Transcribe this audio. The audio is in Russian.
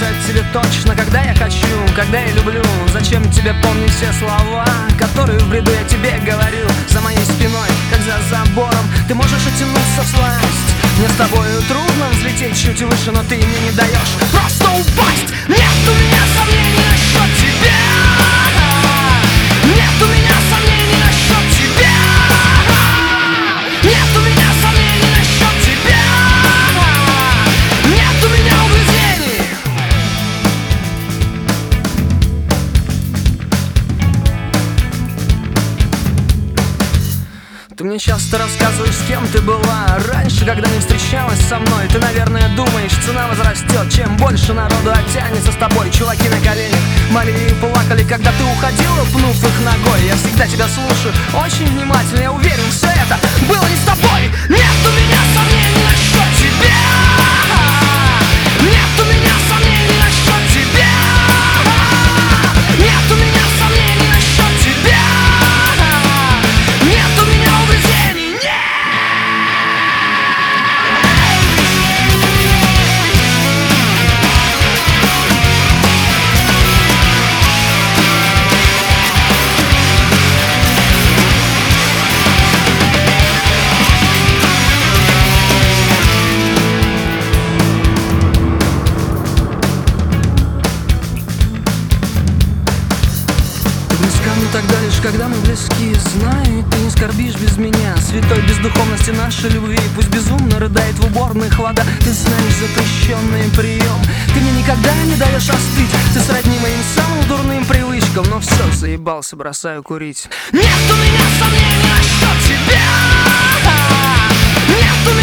сказать тебе точно, когда я хочу, когда я люблю. Зачем тебе помнить все слова, которые в бреду я тебе говорю? За моей спиной, как за забором, ты можешь оттянуться всласть. Мне с тобою трудно взлететь чуть выше, но ты мне не даешь просто упасть. Нет у меня сомнений насчет тебя. Нет у меня сомнений насчет тебя. Нет у меня сомнений насчет тебя. Нет у меня угрызений. Ты мне часто рассказываешь, с кем ты была раньше, когда не встречалась со мной. Ты, наверное, думаешь, цена возрастет, чем больше народу оттянется с тобой. Чуваки на коленях молили и плакали, когда ты уходила, пнув их ногой. Я всегда тебя слушаю очень внимательно, я уверен, все это было не с тобой. Нет у меня сомнений насчет тебя. Нет у меня сомнений насчет тебя. Нет у меня сомнений насчет тебя. Нет у меня угрызений, нет! Тогда лишь когда мы близки, знаю, ты не скорбишь без меня. Святой бездуховности нашей любви пусть безумно рыдает в уборных вода. Ты знаешь запрещенный прием, ты мне никогда не даешь остыть. Ты сродни моим самым дурным привычкам, но все, заебался, бросаю курить. Нет у меня сомнений насчет тебя. Нет у